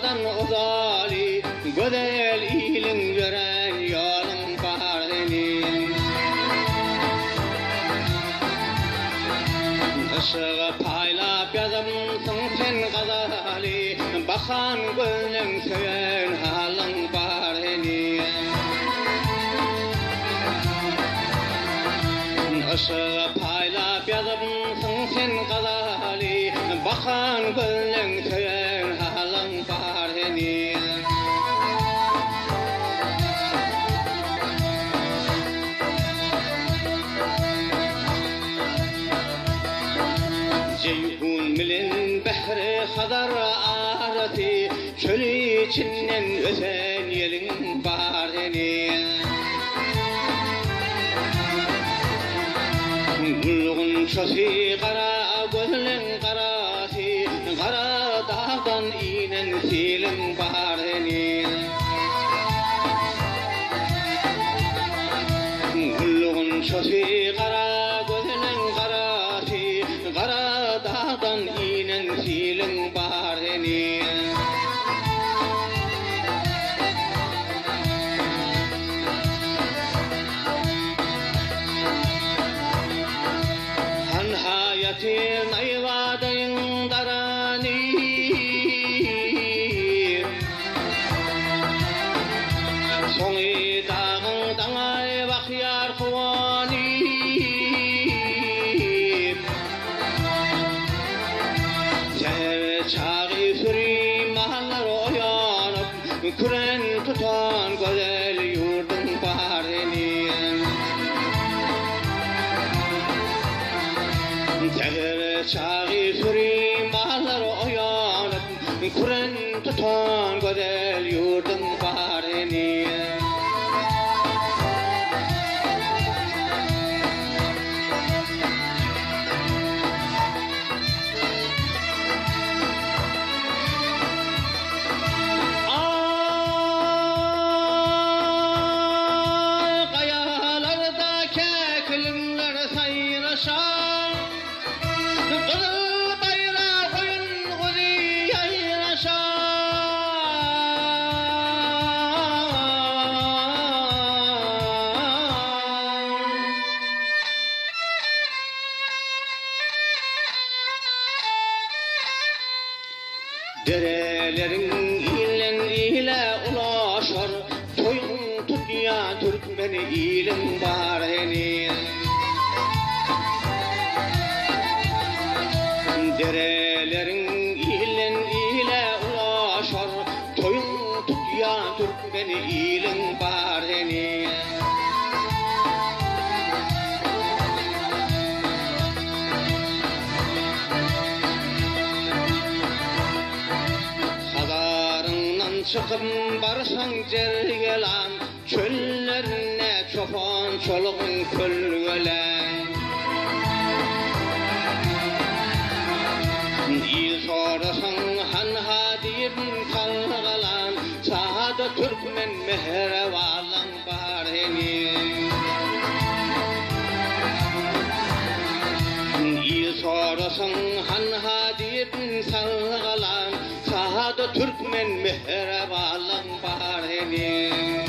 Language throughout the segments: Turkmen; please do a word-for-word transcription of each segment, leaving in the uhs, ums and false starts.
dağdan uzali, güzel ilin gören yolun bardenin. Işığı paylap yazımsın sen gazali, bakan gönlün söyün halın bardenin. Işığı paylap yazımsın sen gazali, bakan gönlün söyün halın bardenin. Ceyhun milin behri hadar arati, çöl içinden öten yelin bardenin. Gulgun çosi kara gözlün karasi, kara dağdan inen silin bardenin. Gulgun çosi kara gözlün karasi, kara dağdan inen silin bardenin. Hayatin ayvadın darani, soňy dağın daňay bakyar kuwani. Seher çagy süri mahallar oýanyp, küren tutan gözel ýurdun bardenin. Seher çagy süri mahallar oýanyp, küren tutan gözel ýurdun bardenin. Ay gayalarda keklimler sayraşar, kızıl bayrak oyun güzi yayraşar. Derelerin ilen ile ulaşar, toyun tutya Türkmen ilin bardenin. Derelerin ilen ile ulaşar, toyun tutya Türkmen ilin bardenin. Hadarından çıkıp barsan jergelan, çöllerine çopan çoluğun kölgelen. İl sorasan han hadiyim kalgalan, sahada Türkmen mehrevalan bardenin. İl sorasan han hadiyim kalgalan, sahada Türkmen mehrevalan bardenin.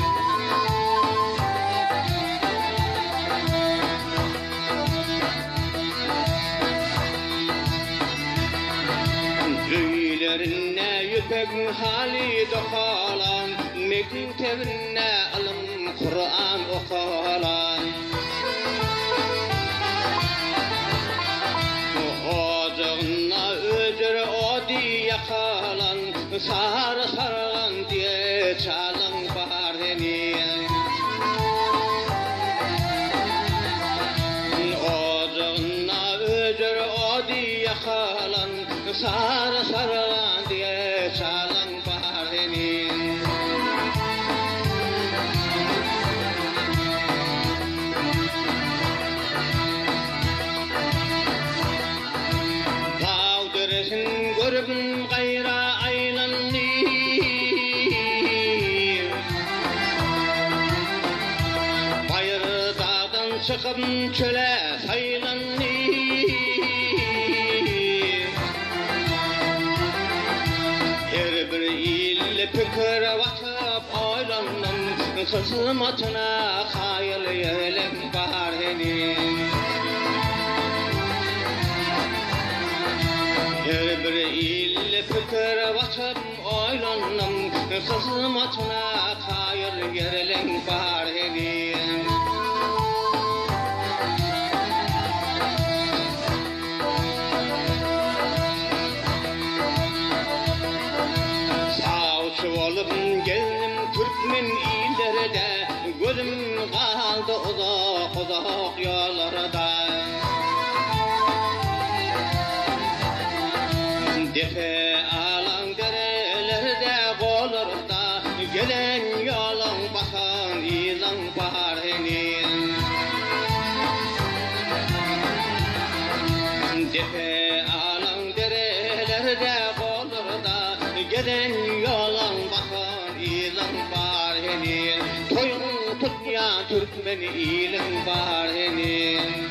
Öylerine yüpek hali dokalan, mektebine alım Kur'an okalan. Ocağına ödür odi yakalan, sarı sarılan diye çalın bardenin. Ocağına ödür odi yakalan, sarı sarılan diye çalın bardenin. Dağdırısın görübün gayra aylanni, bayır dağdan çıkıp çöle saylanni. Her bir il fikir vatıp aylandım hizmetine hayal yelim var henin her bir il fikir vatıp aylandım hizmetine hayal yelim var henin Olup geldim Türkmen illerde gözüm kaldı uzak uzak yollarda defe alan derelerde kollarda gelen yolun bakan ilan baharenin defe alan derelerde kollarda gelen yolun Toyun tutmayan Türkmen ilin var henin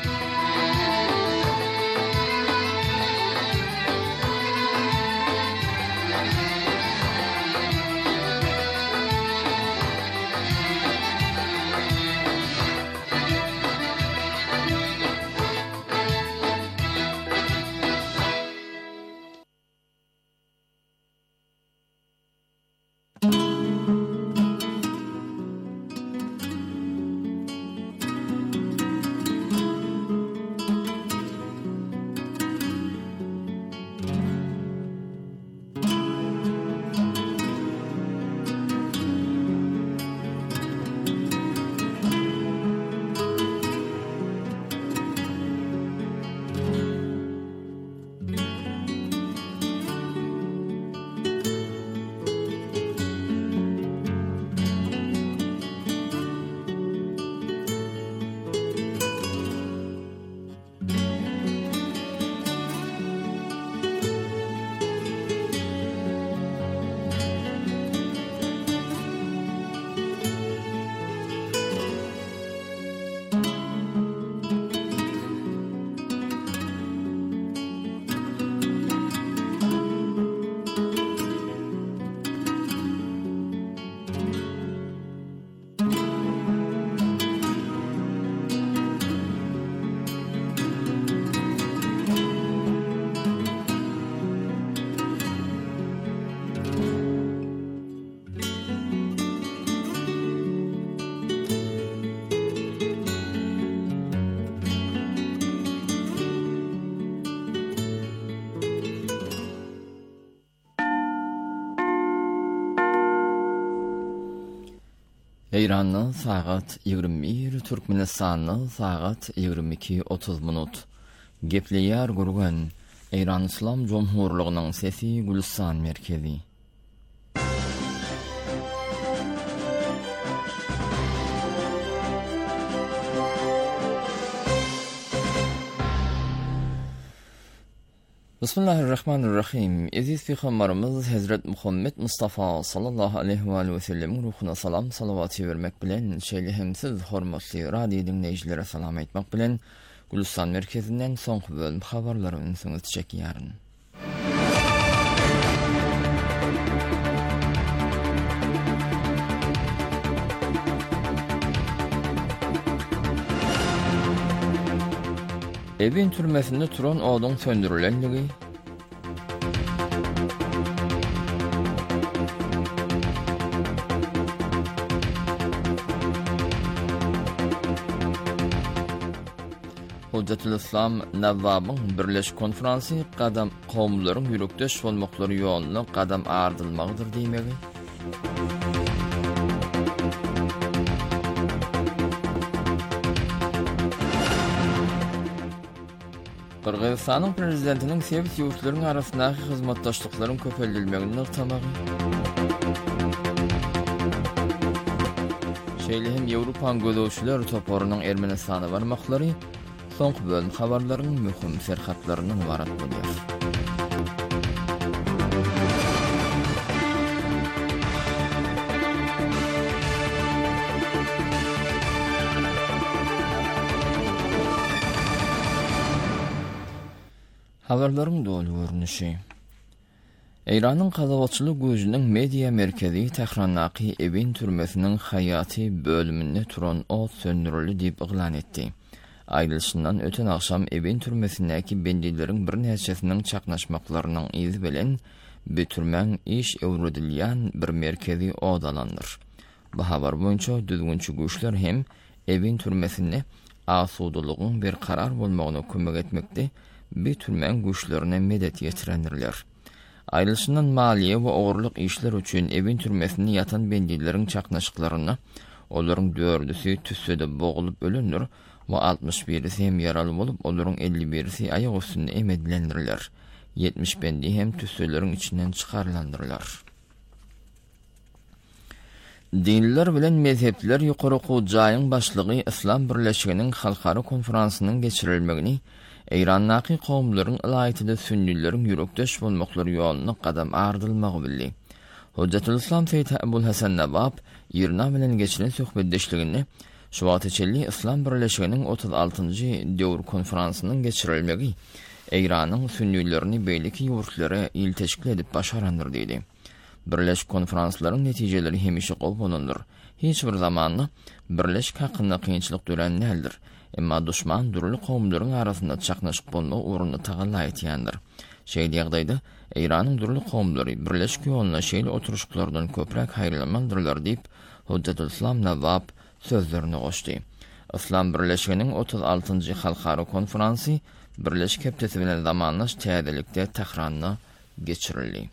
İran'ın saat yigirme bir, Türkmenistan'ın saat yigirme iki otuz minut. Gepliyar gurgan, İran İslam Cumhurluğu'nun sesi Gülistan merkezi. Bismillahirrahmanirrahim. Aziz Peygamberimiz Hazret Muhammed Mustafa sallallahu aleyhi ve sellem ruhuna salam salavatı vermek bilen şeýlehimsiz hormatly radio dinleýijilere salam etmek bilen Gülistan merkezinden soňky bölüm habarlaryny siňiz çekýäryn. Evin türmesinde turan odun söndürülenligi, Hujjatul Islam Nawwabın birleş konferansy qadam qowmlaryň ýürekdeş bolmaklary ýoluna qadam ardylmagydyr diýmegi. Qırgızstanyň prezidentiniň sebit ýurtlaryň arasyndaky hyzmatdaşlyklaryň köpeldilmegini ýagtamagy. Şeýlehim Ýewropa gözöçüler toporunyň Ermenistana barmaklary soňky bölüm habarlarynyň möhüm serhatlaryndan ibarat bolýar. Habarlaryň dolu görnüşi. Eýranyň gazawaçylyk güýjüniň media merkezi Tehrandaky Evin türmesiniň haýaty bölüminde turan ot söndürildi diýip iglan etdi. Aýrylşyndan öten akşam Evin türmesindäki bendileriň bir näçesiniň çaknaşmaklarynyň izi bilen bütürmäň iş öwredilýän bir merkezi odalandyr. Bu habar boýunça düzgünçi güýçler hem Evin türmesinde asudulygyň bir karar bolmagyna kömek etmekde bütürmäň güýçlerine medet ýetirendirler. Aýrylşyndan maliýe we ogurlyk işler üçin Evin türmesinde ýatan bendilleriň çaknaşyklaryny olaryň dördüsi tüssede boğulup ölendir we altmış birisi hem ýaraly bolup olaryň elli birisi aýak üstünde emedilendirler. yetmiş bendi hem tüsseleriň içinden çykarlandyrlar. Dinler bilen mezhepler ýokaryky jaýyň başlygy İslam Birleşiginiň halkara konferansynyň geçirilmegini Eýrandaky kowmlaryň ilaýatyda sünnileriň ýürekdeş bolmaklary ýolyna gadam ardylmagy bildi. Hujjatul Islam Seýid Abul Hasan Nabab ýerine bilen geçiren söhbetdeşligini şu wagt içinde İslam Birleşiginiň otuz altynjy döwür konferansynyň geçirilmegi Eýranyň sünnillerini beýleki ýurtlara il teşkil edip başarandyr diýdi. Birleşik konferanslaryň netijeleri hemişe gowunandyr. Hiç bir zamanly birleşik hakynda kynçylyk duran nädir? Emma düşman durly kowmlaryň arasynda çaknaşyk bolma uruny tagalla etýändir. Şeýle ýagdaýda Eýranyň durly kowmlary birleşik ýoluna şeýle oturuşyklardan köprek haýrlanmandyrlar diýip Hujjatul Islam Nabab sözlerini goşdy. İslam Birleşiginiň otuz altynjy halkara konferansy Birleşik Hepdesi bilen zamanlaş täzelikde Tehranda geçirildi.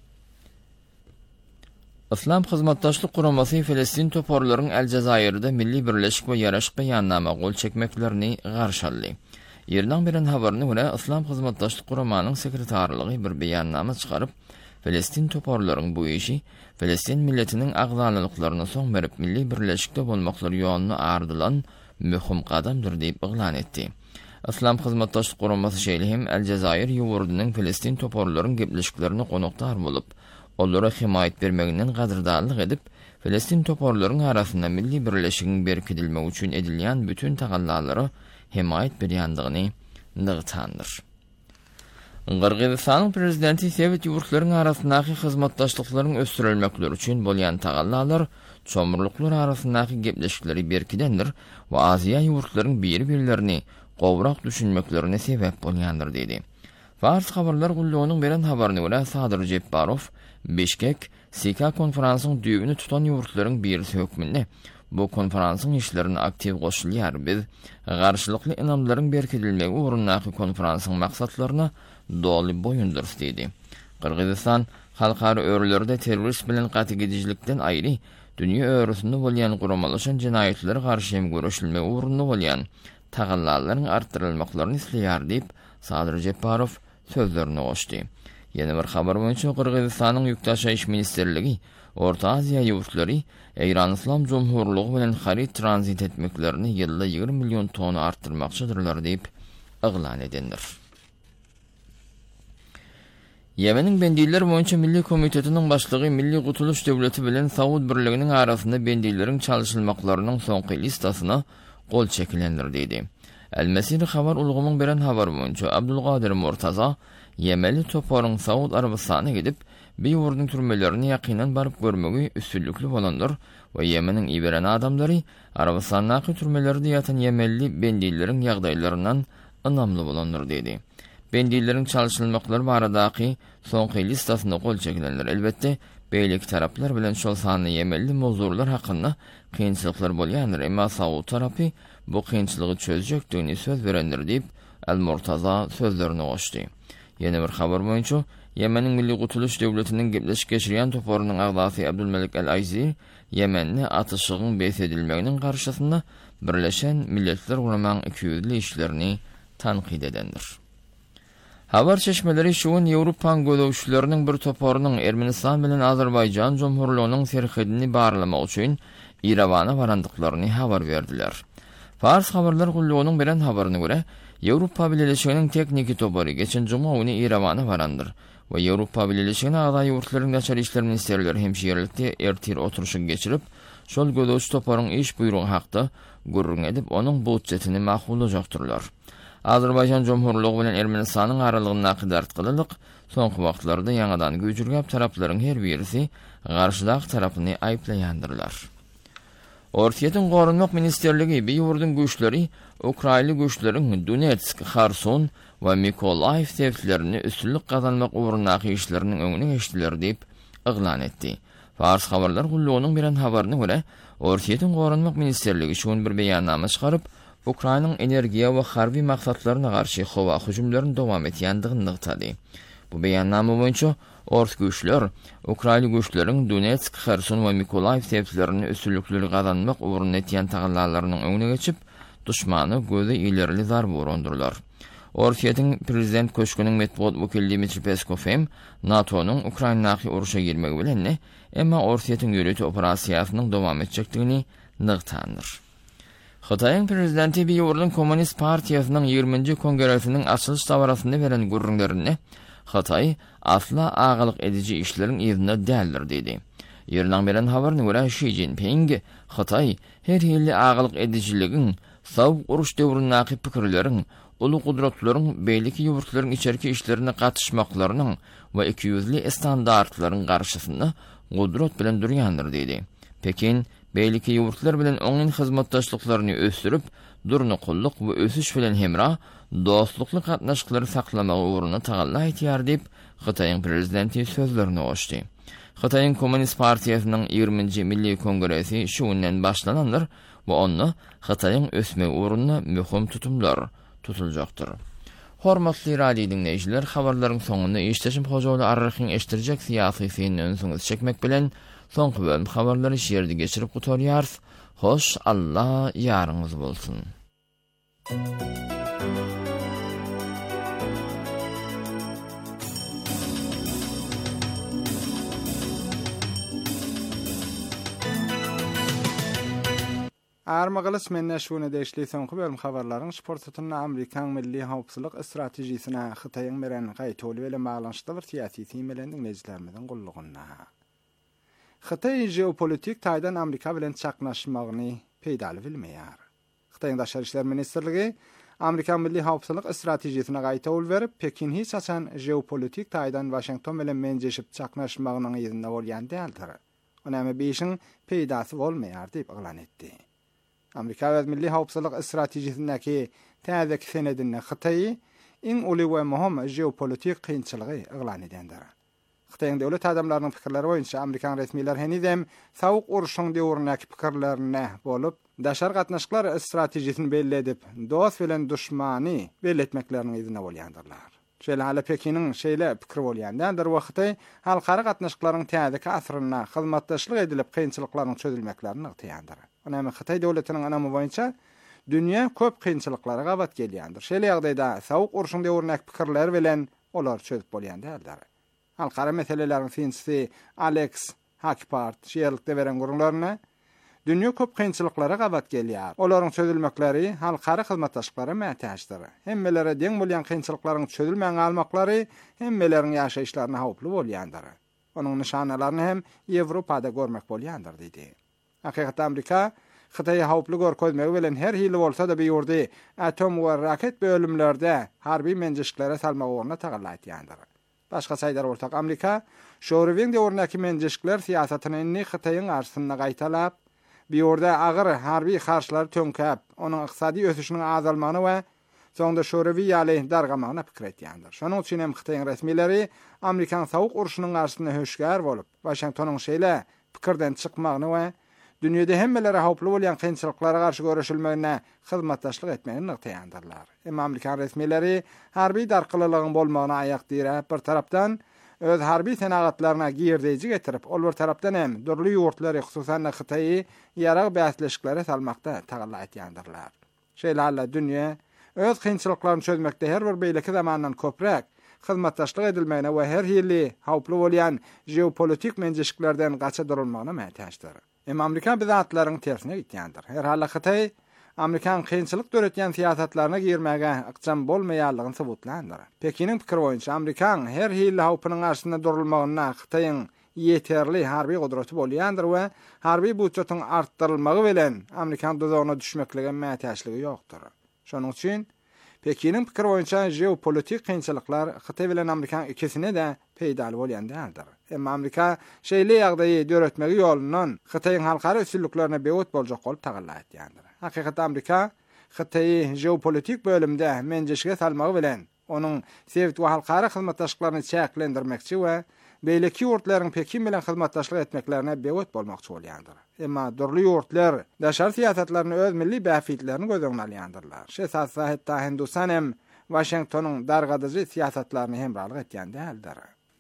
İslam Hyzmatdaşlyk Guramasy Filistin toporlaryň El-Jazairde milli birleşik we ýaraşyk beýannama gol çekmeklerini garşy aldy. Ýerden bilen habaryna görä İslam Hyzmatdaşlyk Guramanyň sekretarlygy bir beýannama çykaryp Filistin toporlaryň bu işi Filistin milletiniň agzalalyklaryna soň berip milli birleşikde bolmaklary ýolyna ardylan möhüm gadamdyr diýip iglan etdi. İslam Hyzmatdaşlyk Guramasy şeýle hem El-Jazair ýurdunyň Filistin toporlaryň gepleşiklerini konukdar bolup, olara himayet bermeginden gadyrdarlyk edip, Filistin toporlaryň arasynda milli birleşigiň berkidilmegi üçin edilýän bütün tagallary himayet berýändigini nygtandyr. Gyrgyzstanyň prezidenti Sowet ýurtlaryň arasyndaky hyzmatdaşlyklaryň ösdürilmekleri üçin bolýan tagallalar çomurluklar arasyndaky gepleşikleri berkidendir we Aziýa ýurtlaryň bir-birlerini gowrak düşünmeklerine sebep bolýandyr diýdi. Fars habarlar gullugynyň beren habaryna görä Sadyr Jepbarow Bişkek Sika konferansynyň düýbüni tutan ýurtlaryň birisi hökmünde bu konferansyň işlerine aktiv goşulýar. Biz garşylykly inamlaryň berkidilmegi urunnaky konferansyň maksatlaryna doly boýundur diýdi. Kırgızistan halkara örlerde terörist bilen gaty gidijilikden aýry dünýä örüsinde bolýan guramalaşan jinaýetleri garşy hem görüşilmegi urunly bolýan tagallalaryň artdyrylmaklaryny isleýär diýip Sadyr Jepbarow sözlerini goşdy. Ýene bir habar boýunça Kırgızstanyň ýükdaşa iş ministerligi Orta Aziýa ýurtlary Eýran Islam Jumhurlygy bilen harit transit etmeklerini ýylda ýygrimi million tona artdyrmakçydyrlar diýip iglan edendir. Yemeniň bendiller boýunça Milli Komitetiniň başlygy Milli Gutuluş Döwleti bilen Saud birliginiň arasynda bendilleriň çalyşylmaklarynyň soňky listasyna gol çekilendir diýdi. El-Mesir habar ulgamyň beren habar boýunça Abdulgadir Murtaza Yemeli toporyň Saud Arabistanyna gidip bir ýurduň türmelerini ýakynan baryp görmegi üstünlükli bolandyr we Yemeniň iberen adamlary Arabistandaky türmelerde ýatan Yemelli bendilleriň ýagdaýlaryndan ynamly bolandyr diýdi. Bendilleriň çalyşylmaklary baradaky soňky listasyna gol çekilenler. Elbetde beýleki taraplar bilen şol sany Yemelli mowzurlar hakynda kynçylyklar bolýandyr. Emma Saud tarapy bu kynçylygy çözjekdigini söz berendir diýip El-Murtaza sözlerini goşdy. Ýene bir habar boýunça Yemeniň Milli Gutuluş Döwletiniň gepleşik geçirýän toporynyň agdasy Abdulmelik El-Ayzi Yemenni atyşygyň beýsedilmeginiň garşysynda Birleşen Milletler Guramagyň iki ýüzli işlerini tanqid edendir. Habar çeşmeleri şuun Ýewropaň gödäwçileriniň bir toporynyň Ermenistan bilen Azerbaýjan Jumhurlygynyň serhedini barlamak üçin Ýerewana barandyklaryny habar berdiler. Fars habarlar gullugynyň beren habaryna görä Ýewropa Birleşiginiň tekniki topory geçen juma güni Ýerewana barandyr we Ýewropa Birleşigine agda ýurtlaryň Daşary işler ministerleri hemşiýerlikde ertir oturuşy geçirip şol gödäwçi toporyň iş buýrugy hakda gurrun edip onuň budjetini mahsullaşdyrdylar. Azerbaycan Cumhurluğu bilen Ermenistanyň aralygyna qidartgylyk soňky wagtlarda ýangadan güýjürgäp taraplaryň her birisi garşydaky tarapyny aýplaýandyrlar. Ortiýetiň Gorunmak Ministerligi beýurdun güýçleri Ukraina güýçleriň Donetsk, Kherson we Mykolaiv täwitlerini üstünlik gazanmak uğrundaky işleriniň öňüne geçdiler diýip iglan etdi. Fars habarlar gullugynyň biren habaryna görä, Ortiýetiň Gorunmak Ministerligi şuň bir beýannama çykaryp, Ukrainanyň energiýa we harby maksatlaryna garşy howa hüjümlerini dowam etýändigini ýygtady. Bu beýannama boýunça Ort güýçler Ukraina güýçleriň Donetsk, Kherson we Mykolaiv täwitlerini üstünlikleri gazanmak uğrunda etýän tagallalarynyň öňüne geçip, düşmany gözi ilerli zarby urandyrlar. Ortiýetiň prezident köşküniň metbuat wekili Dmitri Peskov hem NATO'nun Ukrainadaky uruşa girmegi bilen, emma Ortiýetiň ýönetim operasiýasynyň dowam etjekdigini nygtandyr. Xitaýyň prezidenti Beýurdun Kommunist Partiýasynyň ýigrimiji kongresiniň açylyş dabarasynda beren gürrüňlerini Xitaý asla agalyk edici işleriň ýerine däldir dedi. Ýerden beren habaryna görä Xi Jinping Xitaý her ýyly agalyk ediciligin sowuk uruş döwründaky pikirleriň ulu gudratlaryň beýleki ýurtlaryň içerki işlerine gatnaşmaklarynyň we iki yüzli standartlaryň garşysynda gudrat bilen durýandyr dedi. Pekin beýleki ýurtlar bilen oňun hyzmatdaşlyklaryny ösdürip, durnuqullyk we ösüş bilen hemra dostlukly gatnaşyklary saklamagy uğruna tagalla etýär diýip Xitaýyň prezidenti sözlerini goşdy. Xitaýyň Kommunist Partiýasynyň ýigrimiji Milli Kongresi şu günden başlanandyr we onu Xitaýyň ösme uğruna möhüm tutumlar tutuljakdyr. Hormatly radio dinleýijiler, habarlaryň soňunda işleşim hojaly arrykyň eşdirjek syýasy feýnlen soňuz çekmek bilen soňky bölüm habarlary şeýerde geçirip gutarýarys. Hoş, Allah ýarynňyz bolsun. Armagalyş menne şuny deşli soňky bölüm habarlaryň sport tutumuna Amerikan milli howpsuzlyk stratejiýesine Xitaýyň beren gaýtoly bilen baglanşykly bir syýasy temelendiriň nejilermeden gullugyna. Xitaý jeopolitik taýdan Amerika bilen çaknaşmagyny peýdaly bilmeýär. Xitaýyň Daşary işler ministrligi Amerikan milli howpsuzlyk stratejiýesine gaýtoly berip, Pekin hiç açan jeopolitik taýdan Washington bilen menjeşip çaknaşmagynyň ýerinde bolýan däldir. Onamy beýişiň peýdasy bolmaýar diýip iglan etdi. Amerika we milli howpsuzlyk stratejiýesindäki täzeki senedinde Xitaý iň uly we möhüm jeopolitik kynçylygy iglan edendir. Xitaýyň döwlet adamlarynyň pikirleri boýunça Amerikan resmiýetleri henizem sowuk uruşyň döwründäki pikirlerine bolup, daşar gatnaşyklar stratejiýesini belli edip, dost bilen düşmany belli etmekleriniň ýerine bolýandyrlar. Şeýle hala Pekiniň şeýle pikir bolýandandyr we Xitaý halkara gatnaşyklaryň täzeki asyryna hyzmatdaşlyk edilip kynçylyklaryň çözülmeklerini ygtyandyr. Onamy Xitaý döwletiniň anamy boýunça dünýä köp kynçylyklara gabat gelýändir. Şeýle ýagdaýda sowuk uruşyň döwründäki pikirler bilen olar çözüp bolýandyr. Halkara meselelerin finçisi Alex Hakpart şeýerlikde beren gurulmaryna dünýä köp kynçylyklara gabat gelýär. Olaryň çözülmekleri halkara hyzmatdaşlyklary mätäçdir. Hemmelere deň bolýan kynçylyklaryň çözülmän almaklary hemmeleriň ýaşaýyşlaryna howply bolýandyr. Onuň nişanalaryny hem Ýewropada görmek bolýandyr diýdi. Hakykatda Amerika Xitaýa howply görkezmegi bilen her hili bolsa da beýurdy atom we raket bölümlerde harby menjeşiklere salmak uğruna tagalla etýändir. Başga saýdar bolsak Amerika şorewiň döwründäki menjeşikler siýasatyny Xitaýyň garşysyna gaýtalap, beýurda agyr harby karşylar tönkäp, onuň ykdysady ösüşiniň azalmagyny we soňda şorewi ýaly dargamagyna pikir etýändir. Şonuň üçin hem Xitaýyň resmiýetleri Amerikan sowuk uruşynyň garşysyna höşgär bolup, Washingtonyň şeýle pikirden çykmagyny we dünýede hemmelere howply bolýan kynçylyklara garşy görüşilmegine hyzmatdaşlyk etmegini ygtyandylar. Hem Amerikan resmiýetleri harby darkylylygyň bolmagyna aýak direp, bir tarapdan öz harby senagatlaryna girdeji getirip, ol bir tarapdan hem durly ýurtlary, hususan Xitaýy ýarag bäsleşiklere salmakda tagalla etýändirler. Şeýle hala dünýä öz kynçylyklaryny çözmekde her bir beýleki zamandan köprek hyzmatdaşlyk edilmegine we her ýyly howply bolýan jeopolitik menjeşiklerden gaça durulmagyna mätäçdir. Hem Amerikan bizatlaryň tersine gitýändir. Her hala Xitaý Amerikan kynçylyk döretýän siýasatlaryna girmäge ykjam bolmaýanlygyny subutlandyr. Pekiniň pikir boýunça Amerikan her hili howpynyň garşysynda durulmagyna Xitaýyň ýeterli harby gudraty bolýandyr we harby budjetiň artdyrylmagy bilen Amerikan dozagyna düşmekligi mätäçligi ýokdur. Şonuň üçin Pekin'in pikir boýunça jeopolitik kynçylyklar Xitay bilen Amerikan ikisine de peýdaly bolýandyr. Emma Amerika şeýle ýagdaýy döretmegi ýolundan Xitaýyň halkara üstünliklerine bewut boljak bolup tagalladýandyr. Hakykatda Amerika Xitaýy jeopolitik bölümde menjeşige salmagy bilen onuň sewit we halkara hyzmatdaşlyklaryny çäklendirmekçi we beýleki ýurtlaryň Pekin bilen hyzmatdaşlyk etmeklerine bewut bolmakçy bolýandyr. Emma durly ýurtlar daşar siýasatlaryny öz milli bäfitlerini gözüňe alýandyrlar. Şe esasda hatda Hindistan hem Washingtonyň dargadyjy siýasatlaryny hem ralyk etýän däldir.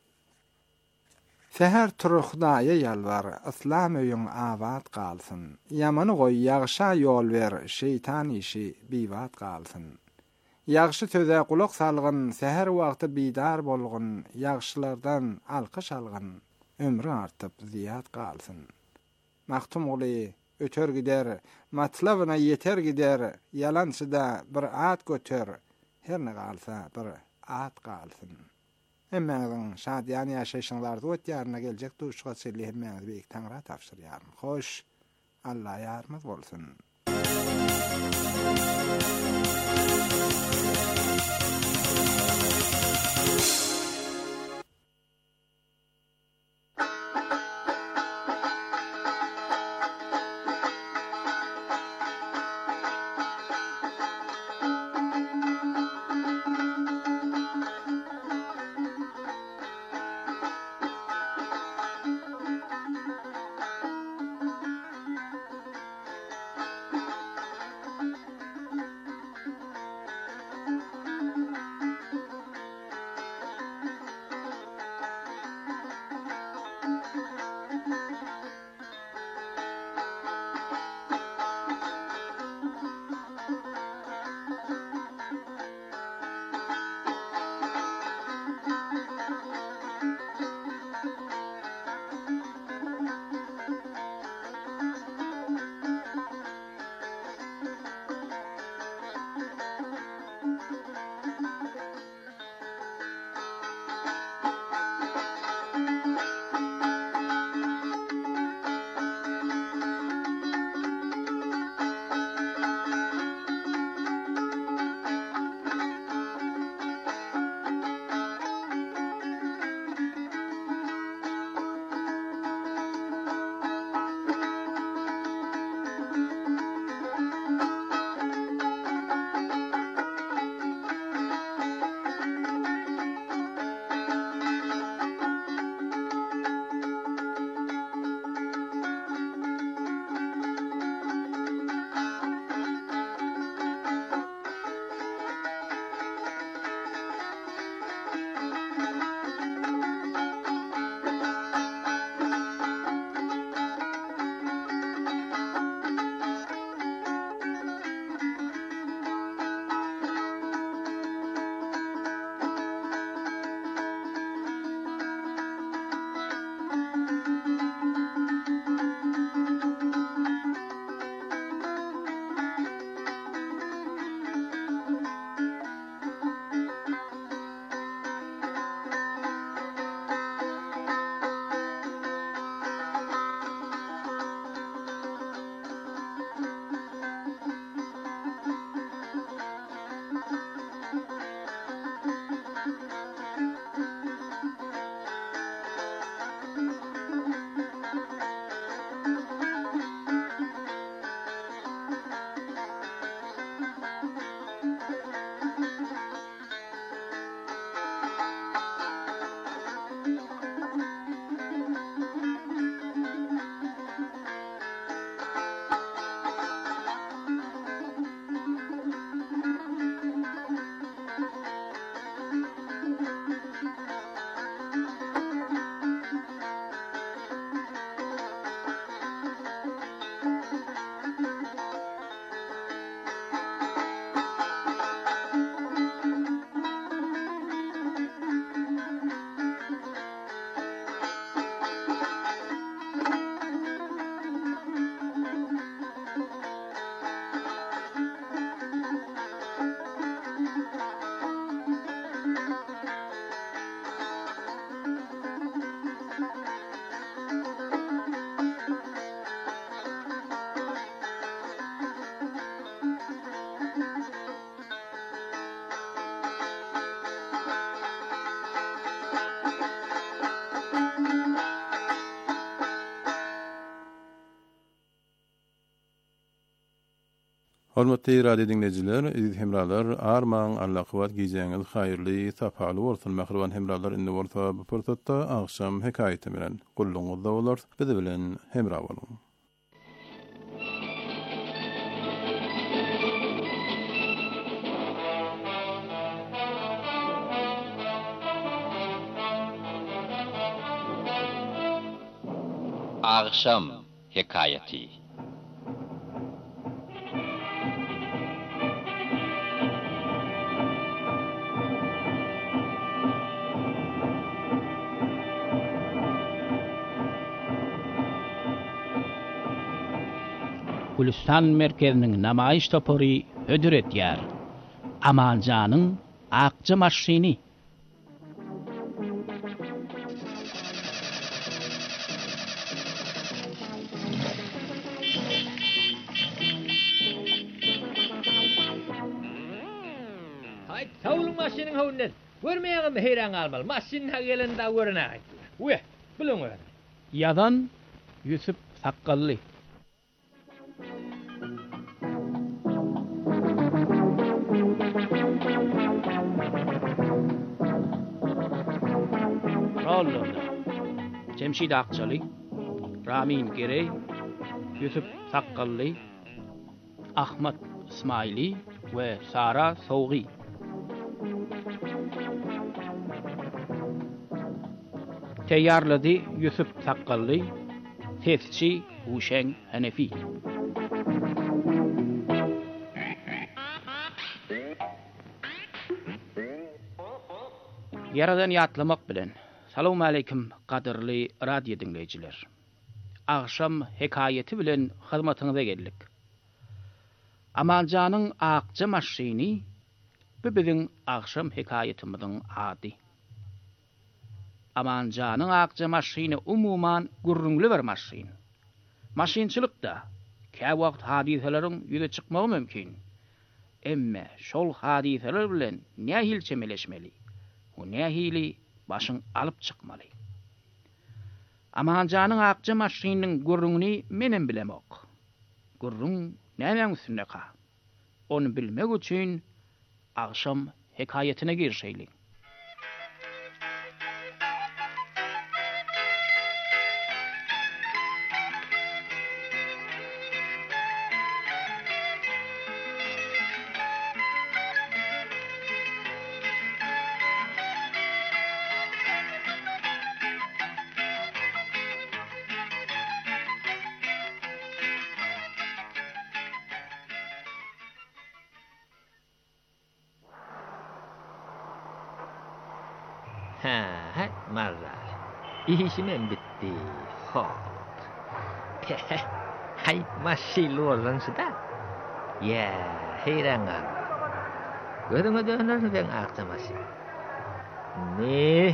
Seher turu Hudaýa ýalbar, islam öýüň awat galsyn. Ýamany goý ýagşa ýol ber, şeytan işi biwat galsyn. Ýagşy söze kulak salgyn, seher wagty bidar bolgyn, ýagşylardan alkyş algyn, ömrü artyp ziyat galsyn. Maktum oly öter gider, matlabyna yeter gider, ýalançyda bir at göter, her ne galsa bir at galsyn. Hemmeňiň şadýany ýaşaýşyňlarda öt ýaryna geljek duşga çylly hemmeňiz beýik Taňra tapşyrýaryn. Hoş, Allah ýarmyz bolsun. Hormatly radio dinleyijiler, iziz hemralar, arman allaqıwat giýjeňiz haýyrly, sapaly bolsun. Mähriban hemralar indi bolsa bu pursatda agşam hekaýety bilen gulluňyzda bolar. Bizi bilen hemra boluň. Agşam hekaýeti. Gülistan merkezinin namaýyş topary hödür etýär. Amanjanyň akçy maşyny. Hay tawlun maşynyň howundan. Görmeýäňem heyran almaly. Maşyn ha gelende görnäň. Uwe, bilen öýre. Ýazan Yusuf Sakkally. Allah. Cemşid Akçaly, Ramin Gerey, Yusuf Sakkally, Ahmet İsmaili ve Sara Sowgy. Teýýarlady Yusuf Sakkally, sesçi Uşen Hanefi. Yaradan ýatlamak bilen. Salamu aleykum qadirli radio dinleyijiler. Agşam hekaýeti bilen hyzmatyňyza geldik. Amanjanyň akçy maşyny bu biziň agşam hekaýetimiziň ady. Amanjanyň akçy maşyny umuman gurrunly bir maşyn. Maşynçylykda käp wagt hadiseleriň ýüze çykmagy mümkin. Emme şol hadiseler bilen nähil çemeleşmeli? O nähili başyň alyp çykmaly. Amanjanyň akçy maşynyň gurruny menen bilemok. Gurrun näme üstünde ka? Onu bilmek üçin agşam hekaýetine girişeýli. Ha, ha, marra. İşim bitti. Hop. Hay, maşyly bolansa da. Ya, heyran gal. Görüňe döner ben akça maşy. Ne?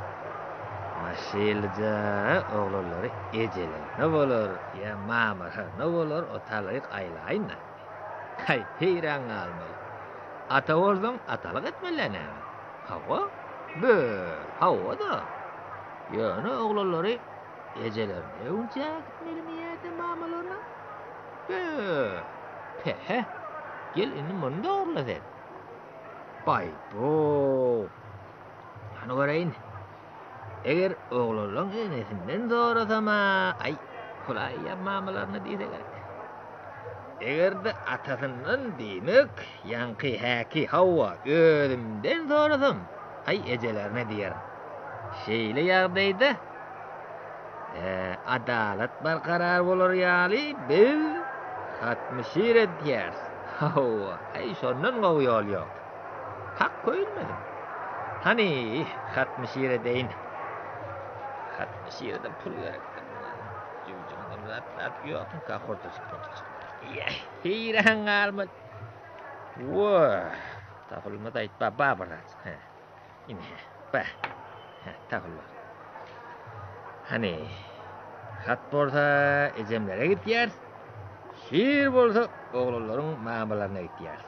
Maşylja oglary ejeler. Ne bolar? Ya mamar, ne bolar? Otalyk aylaýyn. Hay, heyran galmaly. Ata bolsaň atalyk etmelene. Hawa? Bö, hawa da. Ýöne oglary ejeler. Ne unça gitmeli ýerde mamalara? Bö. He, gel indi munda orladı. Bay bu. Hani göreyim. Eğer oğlanın enesinden zorasama, ay, kulay yapmamalarını diye gerek. Eğer de atasından demek, yankı haki hava ölümden zorasam, ay ecelerine diyerim. Şeyle yağdaydı, e, adalet barkarar olur yali, bil, hatmi şiret diyersin. Hava, ay sondan kovuyor yok. Hak koyulmadım. Hani hatmi şiret deyin. Hatmi şireten pul gerek. Cüvcüğünüm rat rat yok. Kahorta çıkmadı. Ya, hiran almat. Wah, tahulma da itba babarat. Ini, bah. Tahulma. Hani hat bolsa ejemlere gitýär. Şiir bolsa oğlanlaryň mamalarına gitýär.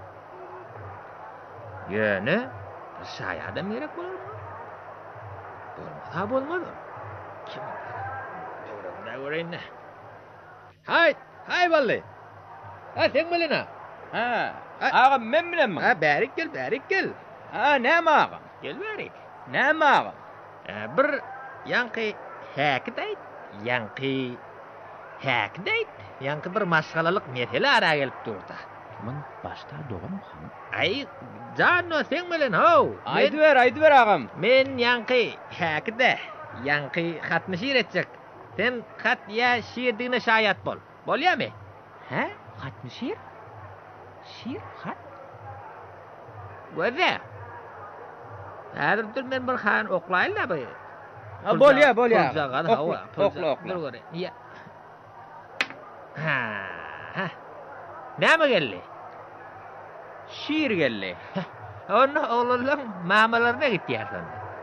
Ýöne şaý adam gerek bolar. Bolmasa bolmady. Kim? Döwrümde göreyne. Hay, hay baly. Ha sen bilen ha. Ha, ağam men bilen mi? Ha bärik gel, bärik gel. Ha, näme ağam? Gel bärik. Näme ağam? Ha bir yankı häkdeyt, yankı häkdeyt. Yankı bir maşgalalyk mesele ara gelip durda. Men başta doğum han. Ay, janno sen bilen ho. Aydy ber, aydy ber ağam. Men yankı häkde, yankı hatmy şiir etjek. Sen hat ya şiirdigine şayat bol. Bolýarmy? Ha? Hatmy şiir? Şiir, hat? Göze. Häzir dur men bir han oklaýyn da bu. Ha, bolýar, bolýar. Puljagan Okla, hawa, okla, okla. Dur göre. Ya. Ha. ha. Näme geldi? Şiir geldi. Onu oğlanlar mamalarına gitýärsin.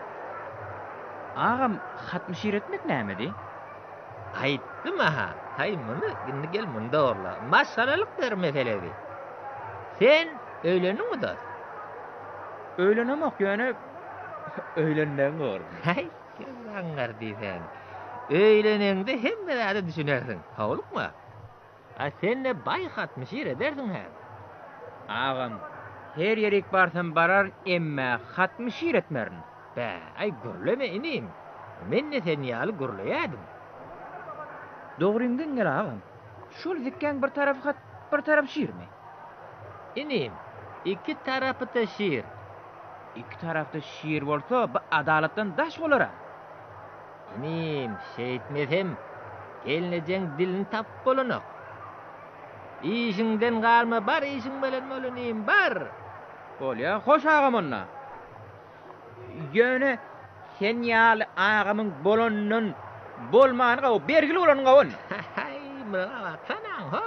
Ağam, hatmy şiir etmek nämedi? Aýtdym ha. Hay muny indi gel munda orla. Maşgalalyk bir meseledi. Sen öýlendiňmi da? Öýlenemek ýöne öýlenden gör. Hay, gaňar diýsen. Öýlenende hemme zady düşünersiň. Hawlykma? Ha sen de bay hatmy şiir edersiň ha. Ağam, her ýerek barsam barar, emme hatmy şiir etmerin. Bä, ay gürleme inim. Men de sen ýaly gürleýärdim. Dogryňdan gel ağam. Şol zikken bir taraf hat, bir taraf şiirmi? İnim, iki tarapy da şiir. İki tarafta şiir bolsa, bu adalatdan daş bolara. İnim, şeýitmesem, gelnejeň dilini tap bolanak. İşiňden galma bar, işiň bilen bolanym bar. Bolýar, hoş ağam onna. Ýöne sen ýaly ağamyň bolanyň bolmanyga o bergili bolan gawon. Hay, mına baksana ho.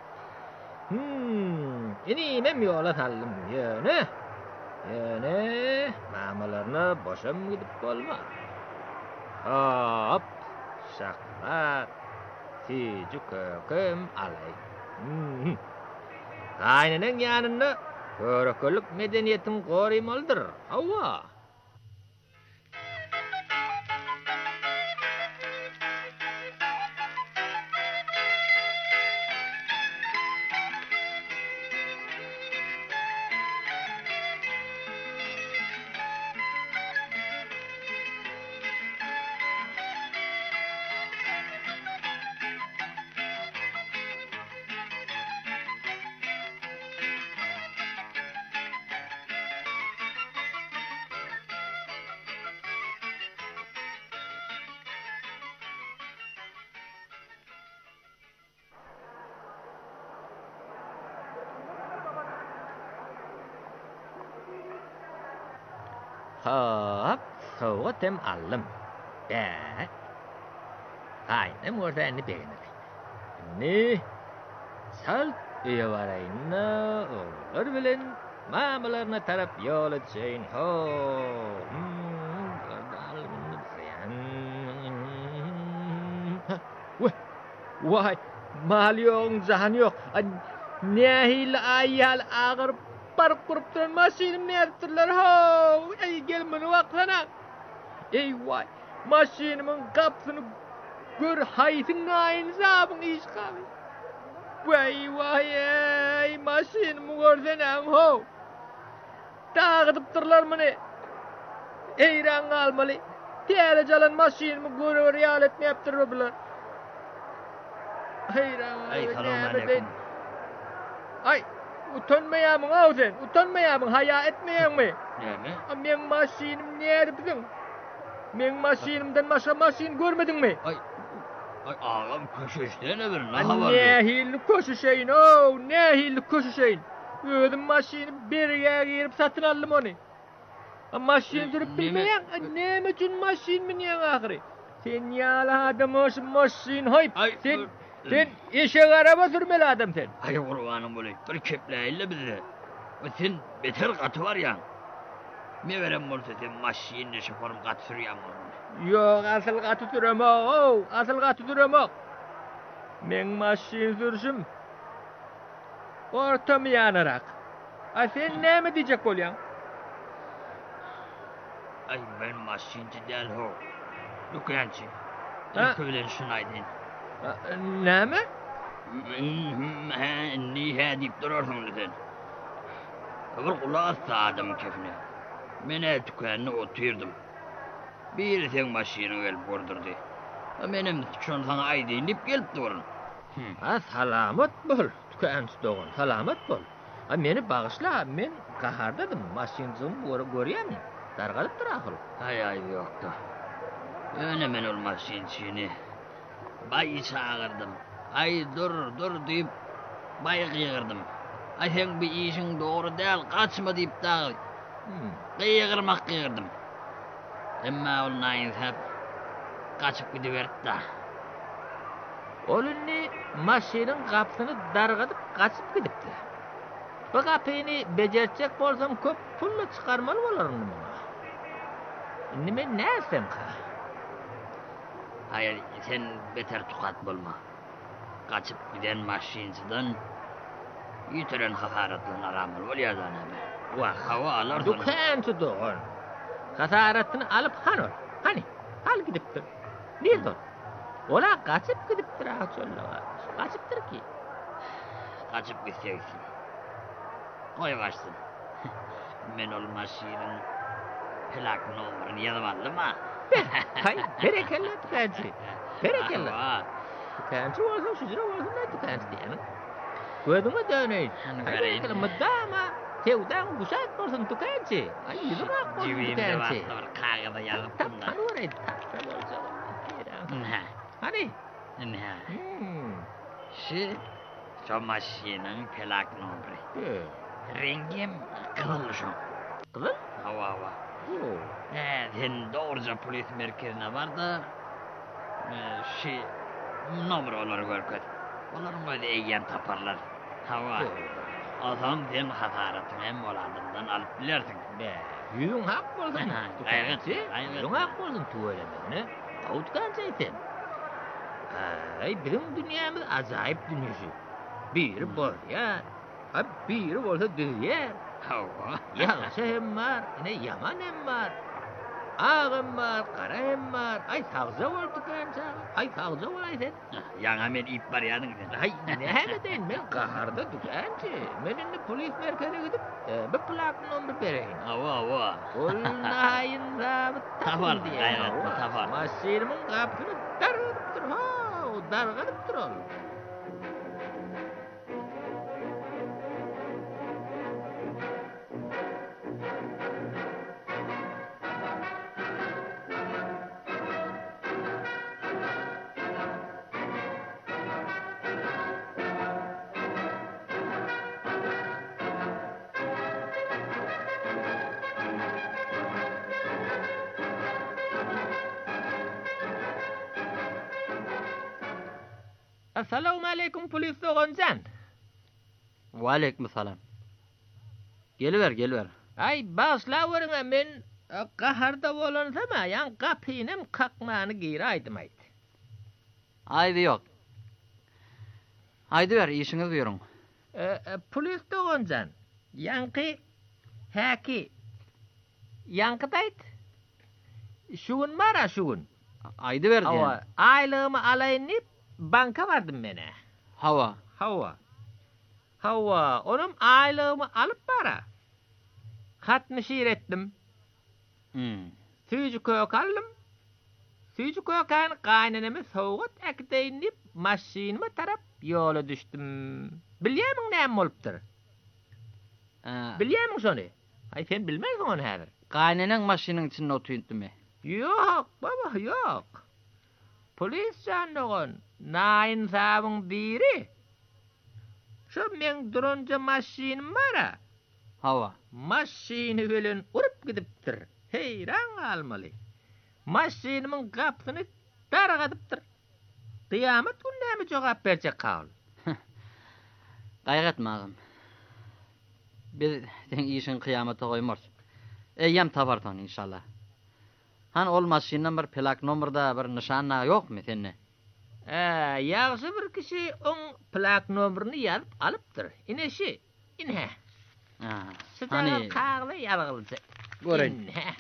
Hmm, ini mem ýola saldym ýöne. Ýöne, mamalaryna boşam gidip bolma. Hop, şaklat, sijuk kökem alay. Hmm. Aýnyň ýanynda körekelik medeniýetiň gorymaldyr. Hawa. Hop, soğuk tem aldım. Bä. Aynen mordanı beğendim. Ne? Sal ýawarayna olar bilen mamalarına tarap ýol etseň. Ho. Vay, mal ýok, jahan ýok. Nähil aýal agyr par kurup duran maşinim nädirler ho. Ey gel meni baksana. Ey vay, maşinimin kapsyny gör haýsyň aýyn zabyn iş galy. Vay vay ey maşinimi görseňem ho. Tagydypdyrlar meni. Eýran galmaly. Täle jalan maşinimi görür ýal etmepdir bular. Hayran. Ay salam aleykum. Ay, utanmayamın ha sen. Utanmayamın, haya etmeýärmi? Näme? Men maşinim näde bizim? Men maşinimden başga maşin görmedingmi? Ay. Ay ağam köşeşde ne bir naha An var. nähilli köşeşeýin, o, nähilli köşeşeýin. Özüm maşinim bir ýerge girip satyn aldym ony. A maşin sürüp bilmeýän, näme üçin maşin minýän ahyry? Sen ýaly adam olsun maşin hoýp. Sen sen eşek araba sürmeli adam sen. Ay gurbanım bolay. Bir kepläýle bizi. Sen beter gaty var ýa. Me berem bolsa sen maşinni şoferim gaty sürýän. Yok, asıl gaty süremek, o, asıl gaty süremek. Men maşin sürüşüm. Ortam ýanarak. A sen näme diýjek bolýan? Ay ben maşinci däl ho. Lukançy. Ha? Köýlen şunu aýdyn. Näme? Niye deyip durursun sen? Bir kulağı sağdım kefine. Mene tükenini oturdum. Bir sen maşinin gelip vurdurdu. Benim şun sana ay deyinip gelip durun. Ha, salamat bol. Tükenç doğun, salamat bol. Ha, meni bağışla, men kahardadım. Maşincığım görüyem. Dargalıp dur ahıl. Ay ay yoktu. Önemen olmaz şinçini. Bay çağırdım. Ay dur dur deyip bay kıyırdım. Ay sen bir işin doğru değil, kaçma deyip dağıl. Hmm. Kıyırmak kıyırdım. Ama ol nain hep kaçıp gidiverdi da. Olunni maşinin kapısını dargadıp kaçıp gidipti. Bu kapıyı becercek bolsam köp pulla çıkarmalı bolarım bana. Nime ne etsem ka? Hayır, sen beter tukat bulma. Kaçıp giden maşinciden yitiren hakaretlığın aramır ol yazan hemen. Vah, hava alır sonra. Dukançı doğun. Hasaratını alıp han ol. Hani, hal gidiptir. Niye dur? Ola kaçıp gidiptir ha çölle. Kaçıptır ki. Kaçıp gitseysin. Koy varsın. Men ol maşinin plak numarını yazmalı mı? Hay, berekelle dukançı. Berekelle. Vah. Dukançı olsun, şucura olsun da dukançı diyelim. Gördüğüme döneyim. Hay, berekelle mıddama. Tevdan kuşak olsun dukançı. Ay, yüzüm ak olsun Cibimde dukançı. var, kağıda yazıp Tap bunlar. tanı orayı, tap tanı olsun. Ne? Hani? Ne? Hmm. Şu, şu maşinin plak numarı. Ee, Rengim kızılmışım. Kızıl? Hava hava. Oo. Ne, sen doğruca polis merkezine var da şey, numara olur görket. Onların böyle eğen taparlar. Hava. Adam sen hakaretin hem olanından alıp bilersin. Be, yüzün hak olsun. Gayret, Dukançı. gayret. Yüzün hak olsun tuvalemesine. Tavu dukançı ayten. Ay, bizim dünyamız acayip dünyası. Biri bor ya. Ay, biri olsa dünya. Hava. Yaxşı hem var, yine yaman hem var. Ağ hem var, kara hem var. Ay sağca var dukança. Ay sağca var ay sen. Yan hemen ip var yanın sen. Ay ne hem deyin men kaharda dukança. Men indi polis merkezine gidip e, bir plak numara bereyim. Hava hava. Olnayın zabıt Tafar, takın diye. gayret, bu tafar. Maşinimin kapısını dargadıp dur ha. Dargadıp dur ol. Assalamu alaikum polis doğancan. Wa aleykum salam. Geliver, geliver. Ay başlaverin men kaharda bolansama yan kapıyım kakmağını giyir aydım aydı. Aydı yok. Haydi ver, işiniz buyurun. E, e, polis doğancan. Yankı haki. Yankıdaydı. Şuun var ha şuun. Aydı ver diyen. Hava aylığımı alayınıp banka vardım bana. Hava. Hava. Hava. Onun aylığımı alıp bara. Hatını şiir ettim. Hmm. Suyucu kök aldım. Suyucu kökün kaynanamı soğut ekdeyinip maşinime tarap yola düştüm. Bilyemin neyem oluptur? Ee, Bilyemin şonu? Ay sen bilmezsin onu hazır. Kaynanan maşinin içinde otuydun mu? Yok baba yok. Polis canlığın nain sabın biri. Şu men durunca maşinim var ha. Hava. Maşini gölün urup gidiptir. Heyran almalı. Maşinimin kapısını dargadıptır. Kıyamet günde mi cevap verecek kal? Gayret ağam. Biz sen işin kıyamete koymaz. Eyyem tabartan inşallah. Han ol maşinden bir plak numarda bir nişanna yok mu senne? Ee, yaxşı bir kişi on plak numarını yazıp alıptır. İne şi, inhe. Ha. Sıcağı Hani kağlı yalgılıcı. Görün. İnhe.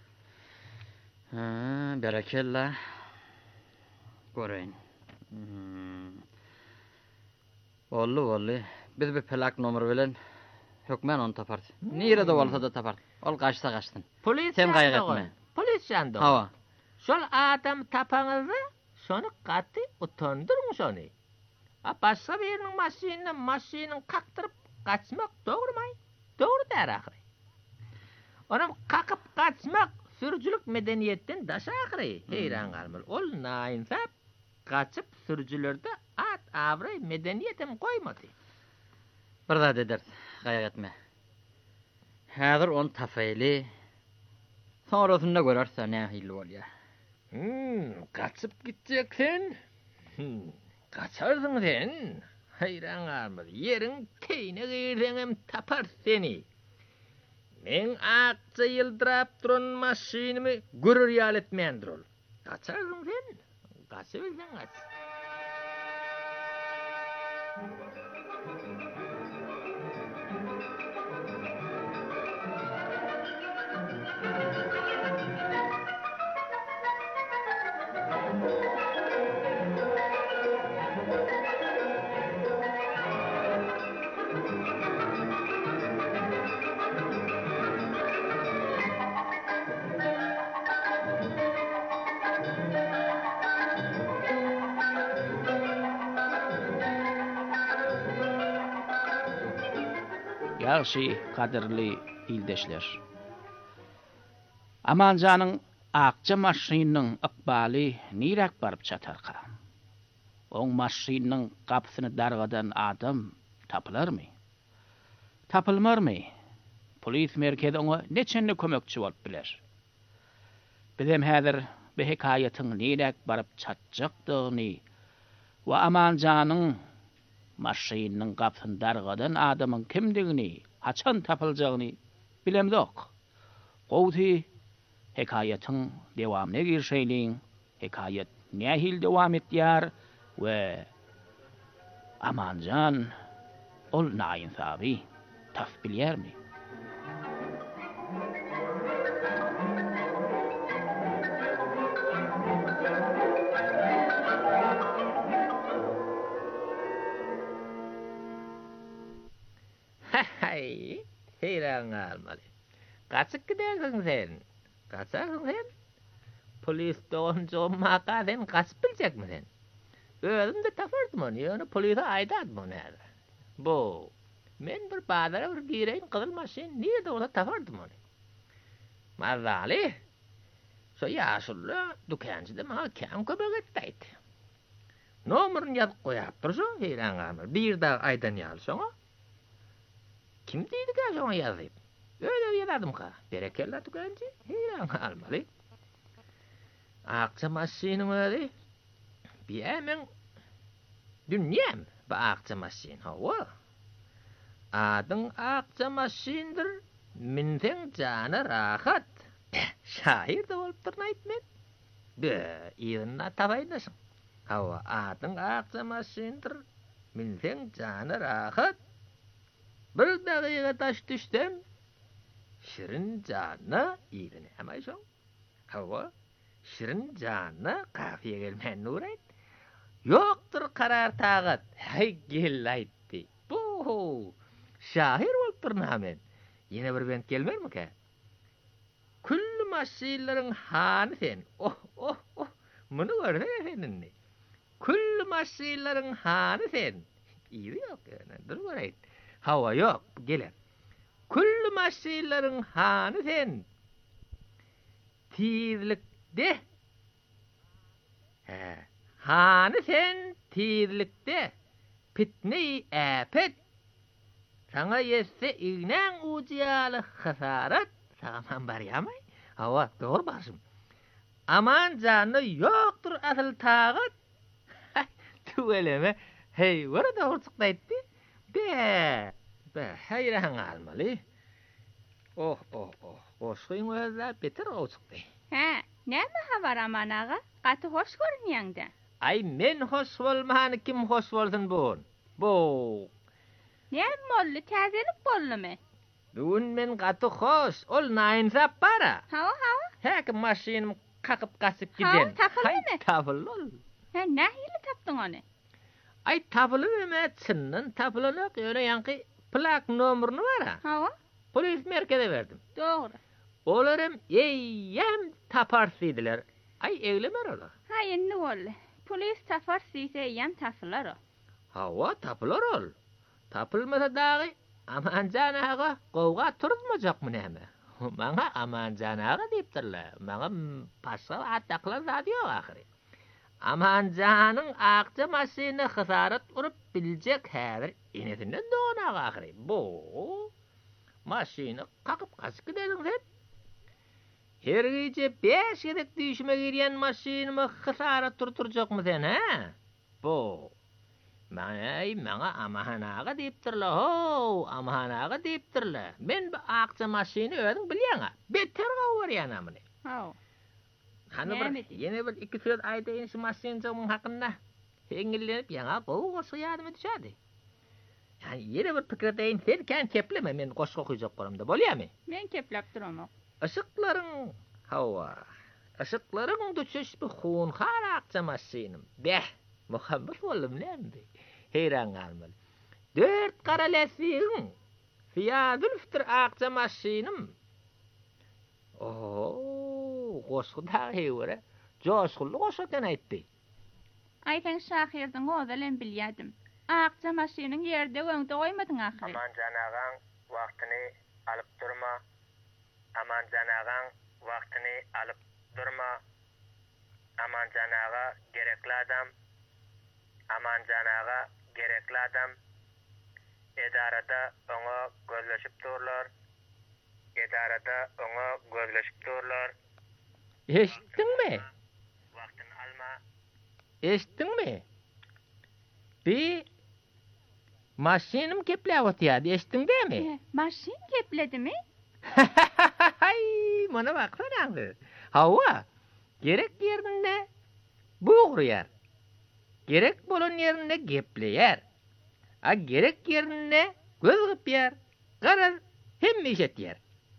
Ha, berekella. Görün. Hmm. Ollu ollu. Biz bir plak nomer bilen hökmen onu tapart. Nire de olsa da tapart. Ol kaçsa kaçtın. Polis Sen yandı gaýgat oğlum. etme. Polis yandı. Hava. Şol adam tapaňyzda şonu gaty utandyrmy şonu. A başga biriniň maşynyny maşynyny kaktyryp gaçmak dogurmy? Dogry däl ahry. Onam kakıp gaçmak sürücülük medeniýetden daş ahry. Heyran galmaly. Ol naýynsap gaçyp sürücülerde at abry medeniýetem goýmady. Bir da deder. Gaýgat etme. Häzir on tafaýly. Sonrasynda görersen nähili bolýar. Hmm, gaçyp gitjeksen. Hmm, gaçarsyň sen. Hayran galmaly. Yeriň teýne girseňem tapar seni. Men akça yıldırap duran maşinimi gürür yal etmeyendir ol. Kaçarsın sen. Kaçı bilsen kaç. Ýagşy kaderli ildeşler. Amanjanyň akça maşynynyň ykbaly nirak baryp çatarka? Oň maşynynyň gapysyny dargadan adam tapylarmy? Tapylmarmy? Polis merkezi oňa neçende kömekçi bolup biler. Bizim häzir bu hekaýatyň nirak baryp çatjakdygyny we Amanjanyň maşynynyň gapysyny dargadan adamyň kimdigini, haçan tapyljagyny bilemdik. Gowdy hekaýatyň dewamyna girşeýliň, hekaýat nähil dewam etýär we Amanjan ol naýynsaby taf bilýärmi? Hay, heyran galmaly. Kaçyp gidersiň sen? Kaçarsın sen? Polis doňjy maka sen kaçyp biljekmi sen? Özüm de tapardym onu, ýöne polise aýdadym onu. Bu, men bir bazara bir gireýin gyzyl maşyn, nirde ola tapardym onu. Mazaly, şo ýaşuly dukançyda maňa käm köpek etdi. Nomeryny ýazyp goýapdyr şo, heyran galmaly. Bir da aýdan ýalşaňa. Kim diýdi ki şoňa ýazyp? Öyle ýazadym ka. Berekella dukançy, heyran galmaly. Akça maşynyň özi. Biýemen dünýäm bu akça maşyn. Hawa. Adyň akça maşyndyr. Minseň jana rahat. Şair de bolup durna aýtmen. Be, ýerine tabaýdasyň. Hawa, adyň akça maşyndyr. Minseň jana rahat. Bir dagyga taş düşdüm. Şirin jana ýerine hemaýşoň. Hawa, şirin jana kafiýe gelmän Nurat. Yoktur karar tagat. Hay gel aýtdy. Bu şair bolup durna men. Ýene bir bent gelmermi ki? Küllü maşynylaryň hany sen. Oh oh oh. Muny görsen efendini. Küllü maşynylaryň hany sen. Ýeri ýok ýene. Dur göreýin. Hawa ýok, geler. Küllü maşynylaryň hany sen. Tizlikde. He. Hany sen tizlikde. Pitne-i äpet. Sana yetse ignen ujiyaly hasarat. Sağman barýamy. Hawa, dogry başym. Amanjany ýokdur asyl tagat. Tuweleme. Hey, wara dogry çykdy aýtdy. Be, be, hayran galmaly. Oh, oh, oh. Goşgyň özler beter oçykdy. Ha, näme habar Aman ağa? Gaty hoş görünýäňde. Ay, men hoş bolmany kim hoş bolsun bu? Bu. Näme bolly, täzelik bollymy? Bugün men gaty hoş, ol naýynsap bara. Hawa, hawa. Häkim maşynym kakyp gaçyp Hawa, giden. tapyldymy? Tapyl ol. Ha, nähili tapdyň ony? Ay tapılıp emetsinnin tapılanak öyle yankı plak numarını var ha. Hava? Polis merkeze verdim. Doğru. Olarım eyyem taparsıydılar. Ay evlemer ola. Ha yenni olle. Polis tafar siyse yan tasılar o. Hava tapılar ol. Tapılmasa dağı aman canağa kovga turutmayacak mı neme? Bana aman canağa deyiptirler. Bana başka ataklar zaten yok ahiri. Aman canın akça maşini hısarat urup bilecek her inetinde doğuna ahiri. Bu maşini kakıp kaçık dedin sen. Her gece beş yedek düşme giren maşinimi hısarat turturacak mı sen ha? Bu Manay mana amahanaga deyiptirler ho, amahanaga deyiptirler. Men bu akça maşini ödün bilýäňa. Beter gowar ýanamyny. Ha. Hani bir yeni bir iki söz aýdaýyn şu maşinjyň hakynda. Heňillenip ýaňa gowgasy ýadyma düşädi. Yani yeni bir pikir deýin, sen kan kepleme, men goşga goýjak bolamda bolýarmy? Men keplep duramok. Işıklaryň hawa. Işıklaryň düşüş bir hun har akça maşinim. Beh, Muhammed oğlum näme? Heyran kalmalı. Dört kara lesiğin. Fiyadül fıtır akça maşinim. Ooo, koşku da heyvere. Coşkullu koşaten aytti. Ayten Şahir'den oğdalen bilýärdim. Akça maşinin yerde öňde goýmadyň ahry. Aman janağan wagtyny alyp durma. Aman janağan wagtyny alyp durma. Aman janağa gerekli adam. Aman janağa gerekli adam. Edarada oňa gözleşip durlar. Edarada oňa gözleşip durlar. Eşitdiňmi? Wagtyny alma. Eşitdiňmi? Bi maşinim kepläwat ýa-da eşitdiň dämi? Maşin kepledimi? Hay, mana baksana. Hawa, gerek yerinde buğurýar. Gerek bolan yerinde gepleýär. A gerek yerinde göz gıpýar. Garar hemme işetýär.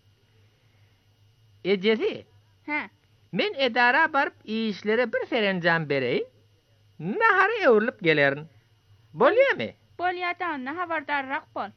Ejesi, Ha. men edara barıp işlere bir serenjam bereýin. Nahary öwrülip gelerin. Bolýarmy? Bolýardan habardarrak bol.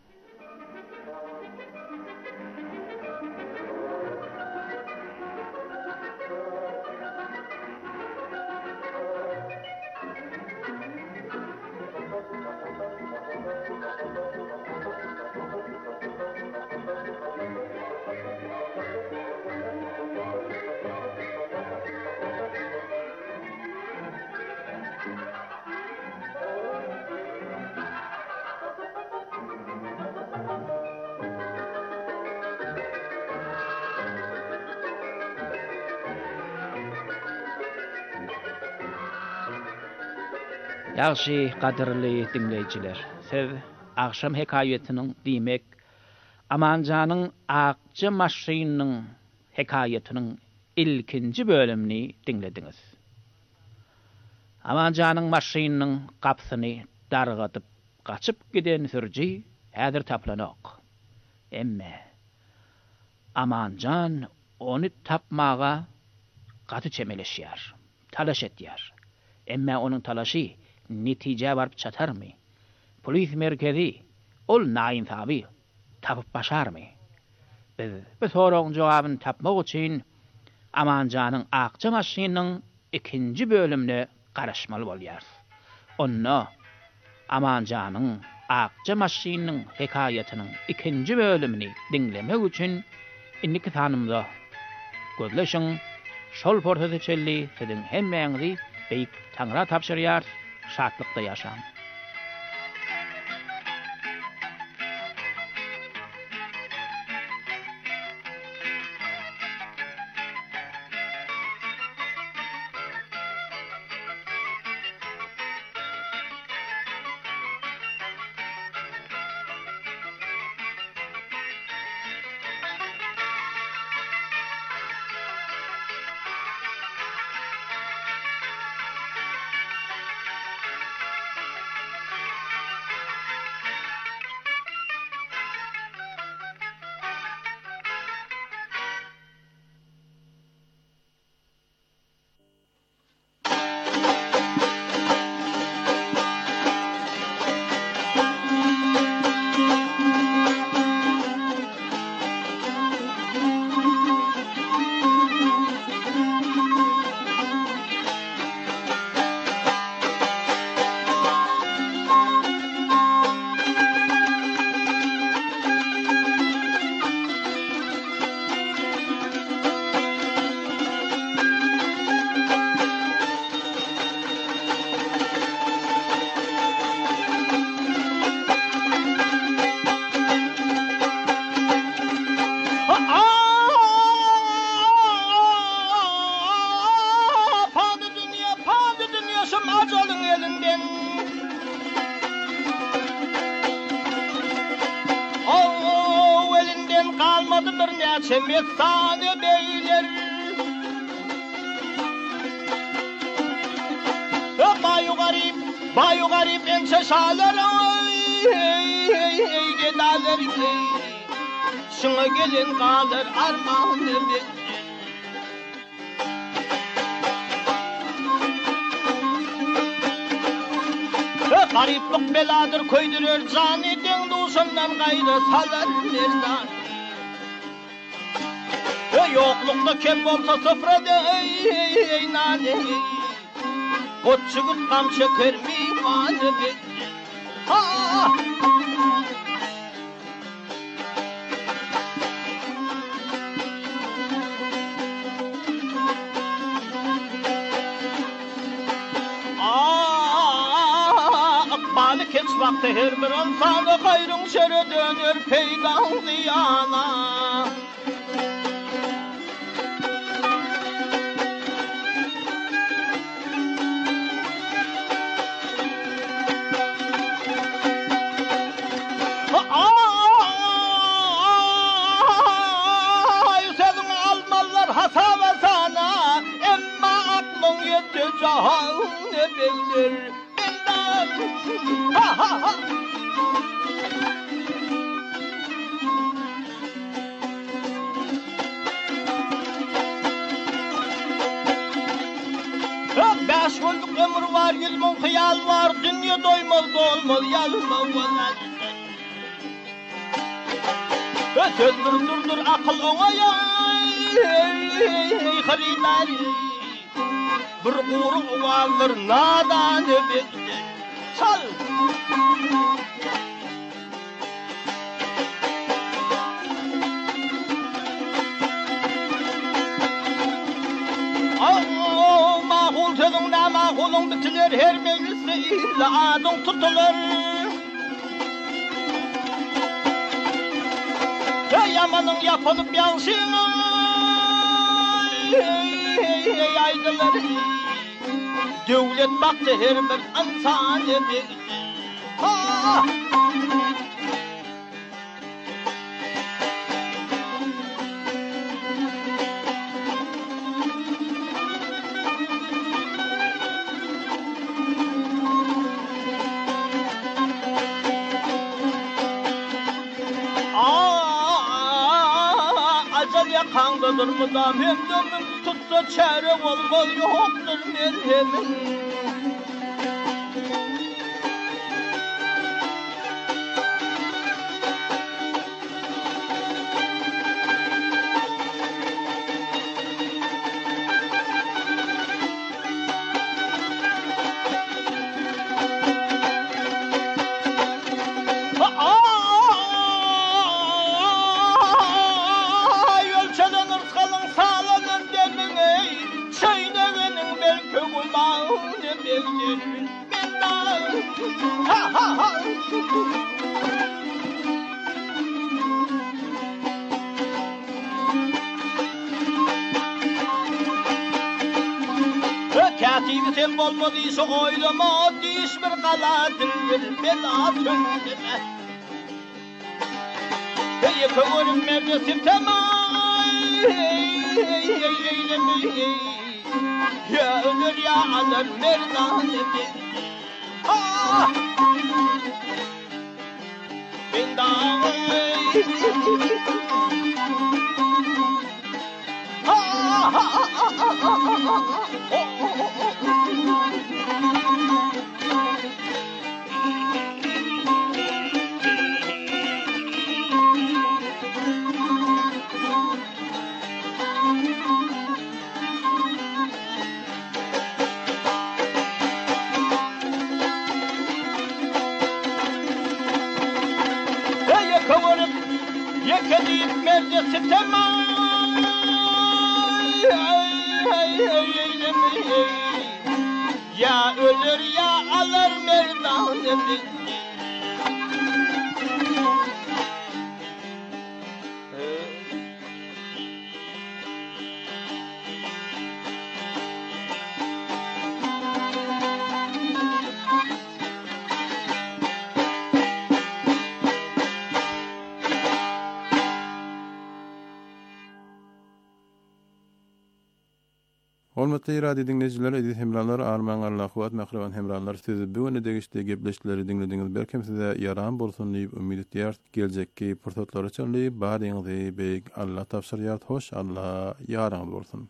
Ýagşy gadyrly dinleýijiler, siz akşam hekaýetiniň diýmek Amanjanyň akça maşynyň hekaýetiniň ilkinji bölümini dinlediňiz. Amanjanyň maşynyň gapsyny dargatyp gaçyp giden sürji häzir taplanok. Emme Amanjan onu tapmaga gaty çemeleşýär, talaş etýär. Emme onuň talaşy netije barıp çatarmy? Polis merkezi ol nainsaby tapıp başarmy? Biz bu soragyň jogabyny tapmak üçin Amanjanyň akça maşynyň ikinji bölümine garaşmaly bolýar. Onda Amanjanyň akça maşynyň hekaýetiniň ikinji bölümini dinlemek üçin indiki tanymda gözleşiň. Şol portada çelli sizin hemmeňizi beýik Taňra tapşyrýar, şatlykda ýaşaň. kalmadı bir neçe mestane beyler. Bayu garip, bayu garip ense şalar gidalar. Şuna gelin kalır armağanı bir. Gariplik beladır koydurur cani den duşundan gayrı salar merdan. Yoklukta kem olsa sıfırada ey nane. Koççugut kamçı kırmı manı bir. Ha! Keç vakti her bir insanı gayrın şere dönür peydan ziyana. Ay senin almalar hasaba sana, emma aklın yetti cahan ne bilir. Ha ha ha. Beş günlük ömür var, yılmın hıyal var, dünya doymaz dolmaz, yalma var. Söz dur dur dur, akıl ona ya, hariler. Bir kuyruk vardır, nadanı bekler. Çal! Ağol mağul sözün ne mağulun bitilir, her meclisi illa adın tutulur. Yamanın yapılıp yansın aydılar. Devlet baktı her bir insanı bir. Ha! Kandadır mı da memnunum tutsa çare olmaz yoktur merhemin. Katibi sen olmadıysa oylama, diş bir kaladın bir bela tündüme. Hey kıvırım mevdesim temay eylemi. Ya ölür ya alır merdanı bir. Ah! Ben dağım ah! Ah! Kıvırıp yekeleyip meclisi temay ya ölür ya alır merdanı bir. Hormatly radio dinleyijiler, edit hemralar, arman Allah'uat mehriban hemralar, sizi bu öne degişde gepleşleri dinlediğiniz berkem size yaran bolsun diýip ümid etýär. Geljekki pursatlar üçin baryňyzy beýik Allah tapşyrýar. Hoş Allah ýaraňyz bolsun.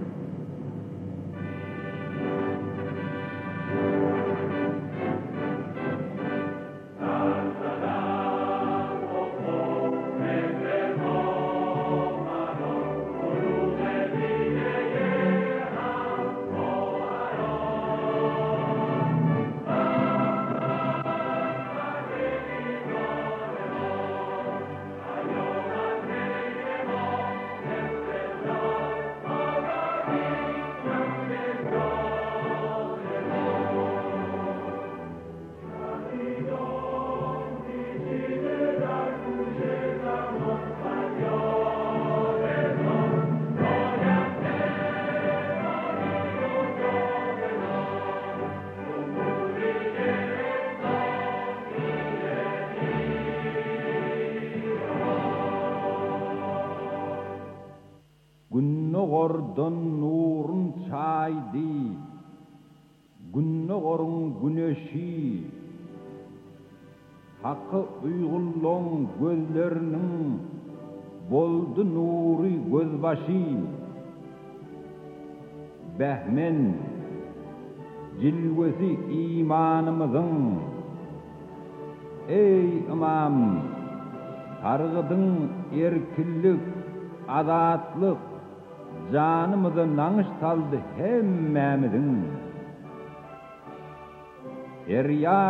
Günnogordan nurun çaydı, günnogorun güneşi, hakkı uygulluğun gözlerinin boldu nuri gözbaşı. Behmen cilvesi imanımızın, ey imam, targıdın erkillik, azatlık, canımızı nanış saldı hemmemizin. Erya